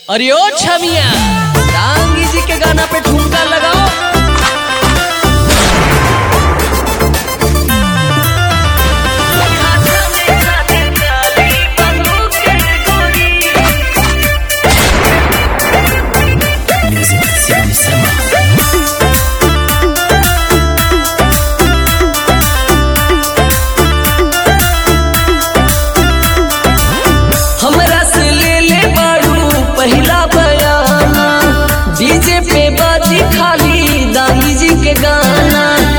अरे ओ छमिया, डांगी जी के गाना पे ठुमका लगाओ। हमरा से ले ले बाड़ू पहिला बयाना, डीजे पे बाजी खाली दांगी जी के गाना।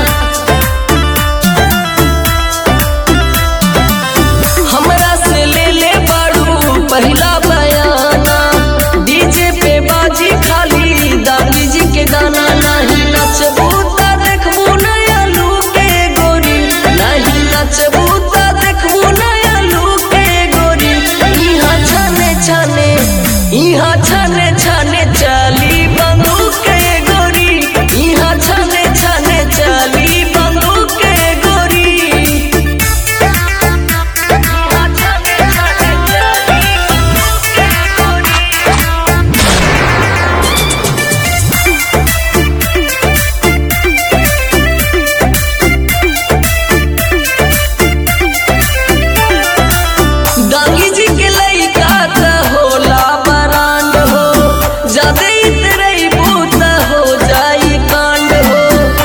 हमरा से ले ले बाड़ू पहिला बयाना, डीजे पे बाजी खाली दांगी जी के गाना। नहीं नचबू त देखबू नया लूके गोरी, नहीं नचबू त देखबू नया लूके गोरी। इहाँ छाने छाने, इहाँ छाने छाने चली बंदूक के गोरी, इहाँ छाने छाने चली बंदूक के गोरी। इहाँ छाने छाने चली बंदूक के गोरी। दांगी जी के लइका त होला बरांड हो, जादे इतरई बूत हो जाई कांड हो,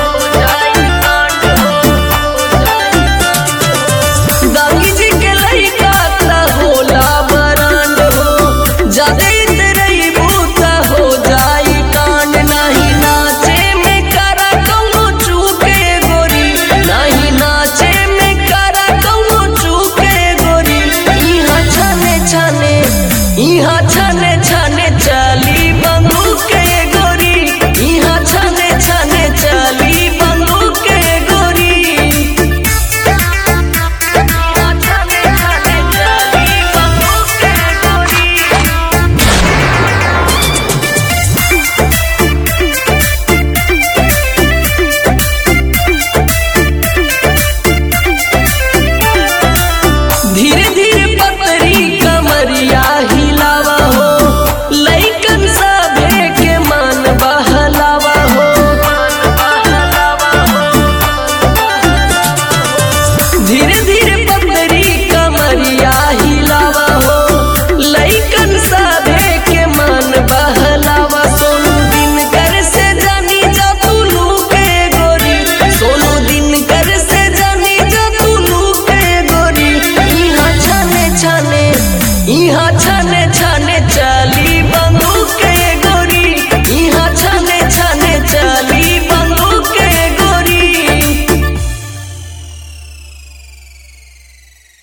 दांगी जी के लइका त होला बरांड हो, जादे इतरई बूत हो जाई कांड। नहीं नाचे में करा कौनो चूके गोरी, नहीं नाचे में करा कौनो चूके गोरी। इहाँ छाने छाने, इहाँ छाने